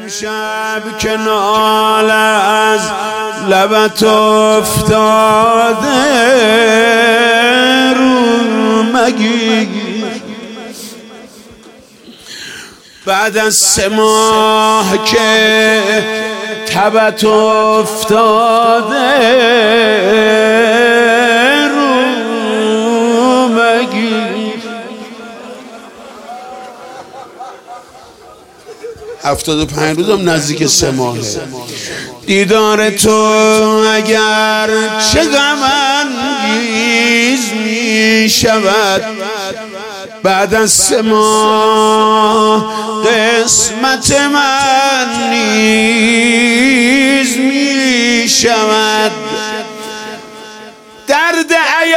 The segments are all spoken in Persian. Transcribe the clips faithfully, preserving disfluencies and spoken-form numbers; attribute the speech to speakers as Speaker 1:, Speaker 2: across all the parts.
Speaker 1: امشب که نال از لبت افتاده رو مگی بعد از سه ماه که تبت افتاده رو مگی هفتاد و پنج روزم نزدیک سه ماهه. دیدار تو اگر چه غم انگیز می شود بعد از سه ماه قسمت من نیز می شود. درد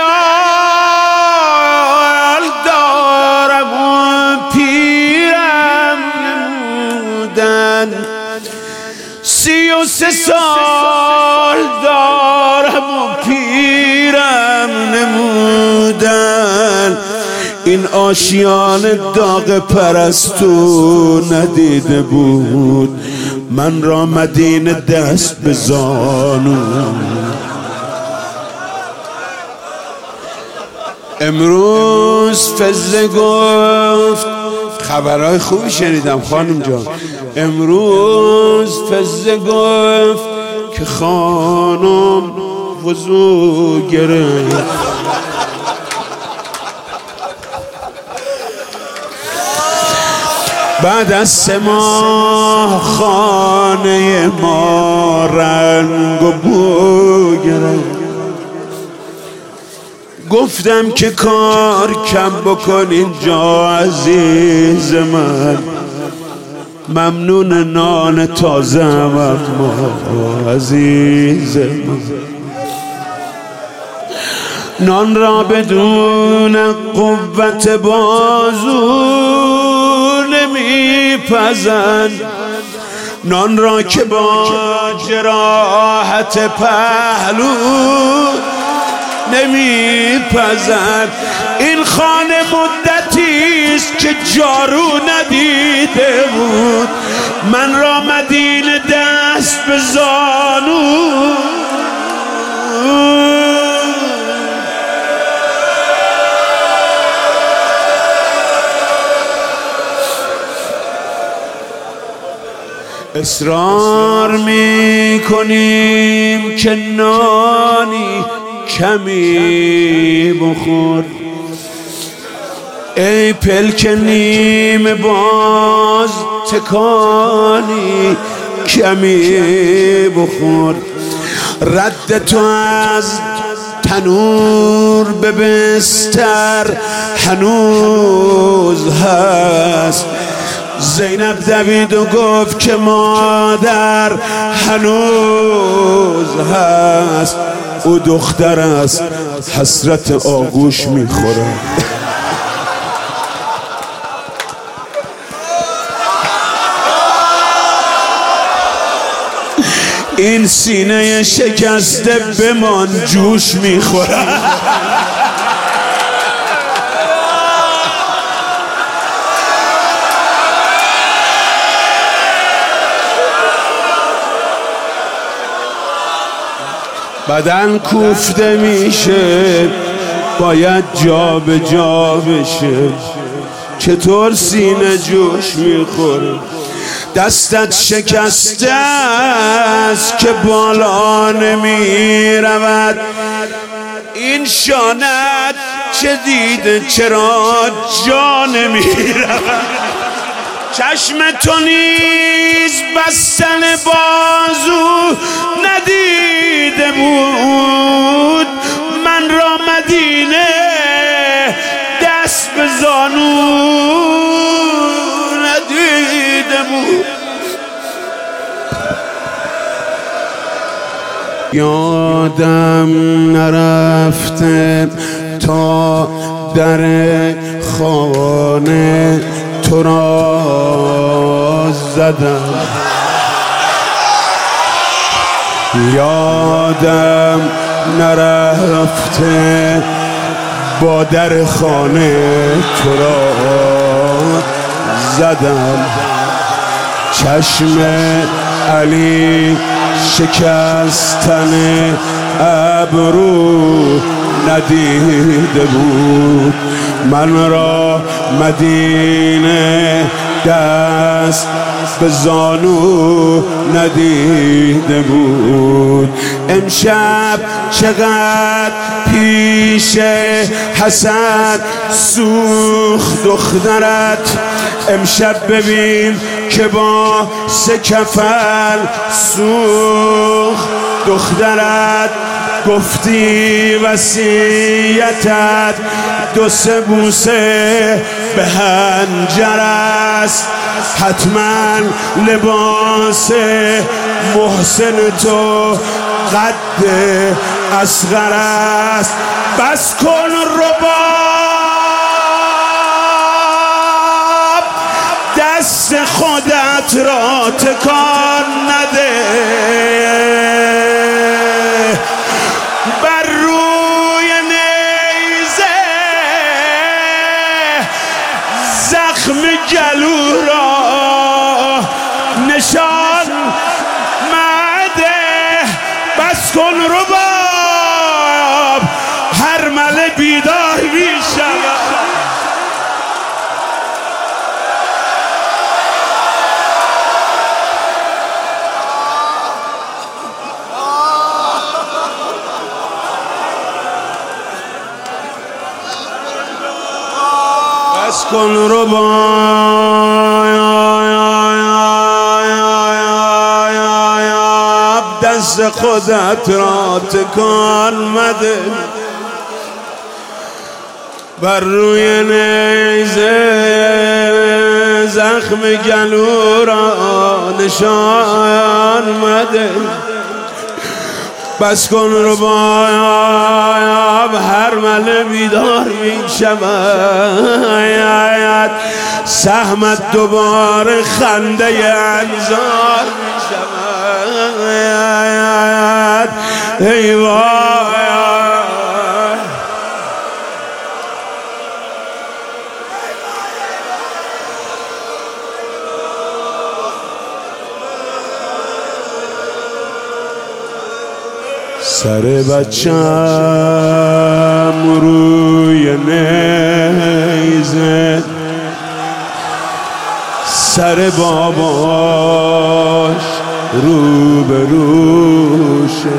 Speaker 1: عیال دارم و پیرم نمودن سی و سه سال دارم و پیرم نمودن. این آشیان داغ پرستو ندیده بود من را مدینه دست به زانو. امروز فزه گفت خبرهای خوبی شنیدم خانم جان. امروز فزه گفت که خانم وضو گرفت بعد از سه ماه خانه ما رنگ و بو گرفت. گفتم که کار کم بکن اینجا عزیز من ممنون نان تازه هم ما عزیز من. نان را بدون قوت بازو نمیپزند نان را که با جراحت پهلو نمیپزند. این خانه مدتیست که جارو ندیده بود من را مدینه دست به زانو. اصرار می کنیم که نانی کمی بخور ای پلک نیم باز تکانی کمی بخور. رد تو از تنور به بستر هنوز هست. زینب دوید و گفت که مادر هنوز هست. او دختر است حسرت آغوش میخوره. این سینه شکسته بمان جوش میخوره. بدن کوفته میشه باید جا به جا بشه. چطور سینه جوش میخوره؟ دستت شکسته است که بالا نمیرود. این شانت چه دیده چرا جا نمیرود. چشم تو نیز بستن بازو ندیده بود من را مدینه دست به زانو ندیده بود. یادم نرفته تا در خانه تو را زدم. یادم نرفته با در خانه تو را زدم. چشم علی شکستن ابرو ندیده بود، من را مدینه دست به زانو ندیده بود. امشب چقدر پیش حسن سوخت دخترت، امشب ببین که با سه کفن سوخت دخترت. گفتی وصیتت دو سه بوسه به هنجر است، حتما لباس محسن تو قد اصغر است. بس کن رباب، دست خودت را تکان نده، بر روی نیزه زخم گلو را نشان مده. بس کن رباب، هر مله بیدار می شود. بس کن رباب، دست خودت را تکان مده، بر روی نیزه زخم گلو را نشان مده. بس کن رباب، هر مله بیدار می شود، سهمت دوباره خنده انظار می شود. ای وای سر بچم روی نیزه، سر باباش رو به روشه.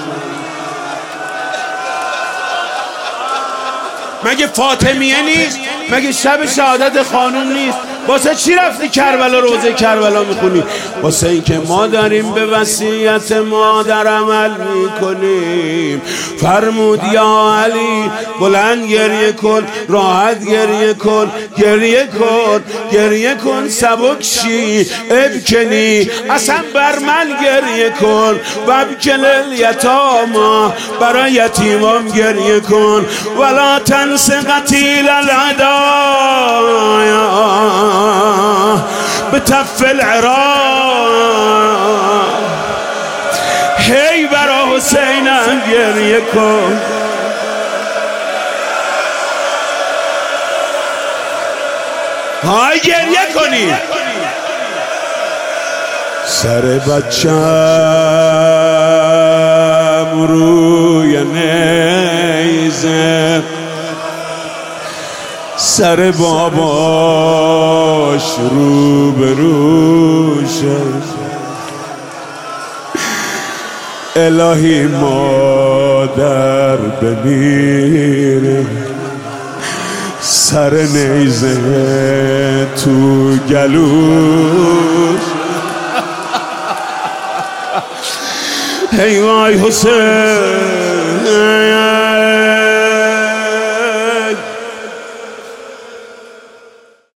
Speaker 1: مگه فاطمیه نیست؟ مگه شب شهادت خانوم نیست؟ واسه چی رفتی کربلا روزه کربلا میخونی؟ واسه این که ما داریم به وصیت مادر عمل میکنیم. فرمود یا علی بلند گریه کن، راحت گریه کن، گریه کن، گریه کن، سبک شی، ابکنی، اصلا بر من گریه کن. و ابکل الیتاما، برای یتیمام گریه کن. ولا تنس قتیل العدایا به تف العراق. هی برا حسینم گریه کن. های گریه کنی. سر بچم روی نیزه، سر باباش رو به روشه. الهی مادر بمیره، سر نیزه تو گلوش. ای وای حسین،